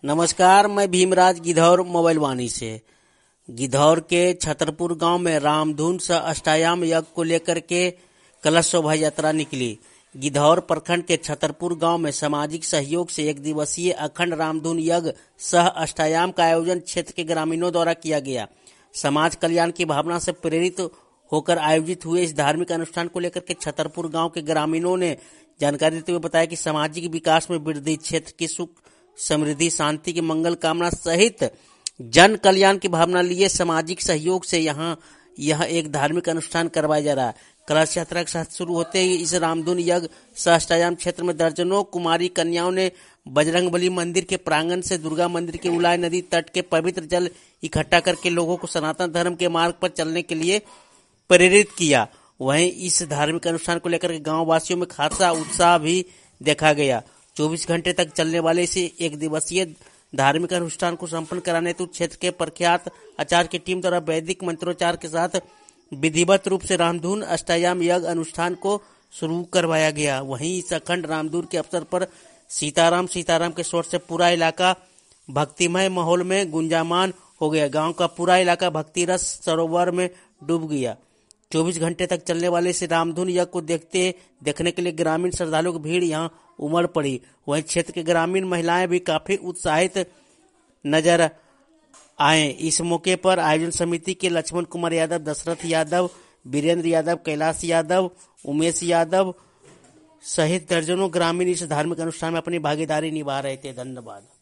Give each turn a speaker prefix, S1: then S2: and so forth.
S1: नमस्कार, मैं भीमराज गिधौर मोबाइल वाणी से। गिधौर के छतरपुर गांव में रामधुन सह अष्टायाम यज्ञ को लेकर के कलश शोभा यात्रा निकली। गिधौर प्रखंड के छतरपुर गांव में सामाजिक सहयोग से एक दिवसीय अखंड रामधुन यज्ञ सह अष्टायाम का आयोजन क्षेत्र के ग्रामीणों द्वारा किया गया। समाज कल्याण की भावना से प्रेरित होकर आयोजित हुए इस धार्मिक अनुष्ठान को लेकर के छतरपुर गांव के ग्रामीणों ने जानकारी देते हुए बताया कि सामाजिक विकास में वृद्धि, क्षेत्र की सुख समृद्धि, शांति की मंगल कामना सहित जन कल्याण की भावना लिए सामाजिक सहयोग से यह एक धार्मिक अनुष्ठान करवाया जा रहा है। कलश यात्रा के साथ शुरू होते ही इस रामधुन यज्ञ सहस्त्रायाम क्षेत्र में दर्जनों कुमारी कन्याओं ने बजरंगबली मंदिर के प्रांगण से दुर्गा मंदिर के उलाय नदी तट के पवित्र जल इकट्ठा करके लोगों को सनातन धर्म के मार्ग पर चलने के लिए प्रेरित किया। वहीं इस धार्मिक अनुष्ठान को लेकर गांव वासियों में खासा उत्साह भी देखा गया। 24 घंटे तक चलने वाले इस एक दिवसीय धार्मिक अनुष्ठान को संपन्न कराने हेतु क्षेत्र के प्रख्यात आचार्य की टीम द्वारा वैदिक मंत्रोच्चार के साथ विधिवत रूप से रामधुन अष्टायाम यज्ञ अनुष्ठान को शुरू करवाया गया। वहीं इस अखंड रामधुन के अवसर पर सीताराम सीताराम के स्वर से पूरा इलाका भक्तिमय माहौल में गुंजायमान हो गया। गांव का पूरा इलाका भक्ति रस सरोवर में डूब गया। 24 घंटे तक चलने वाले इस रामधुन यज्ञ को देखने के लिए ग्रामीण श्रद्धालुओं की भीड़ यहां उमड़ पड़ी। वहीं क्षेत्र के ग्रामीण महिलाएं भी काफी उत्साहित नजर आए। इस मौके पर आयोजन समिति के लक्ष्मण कुमार यादव, दशरथ यादव, वीरेंद्र यादव, कैलाश यादव, उमेश यादव सहित दर्जनों ग्रामीण इस धार्मिक अनुष्ठान में अपनी भागीदारी निभा रहे थे। धन्यवाद।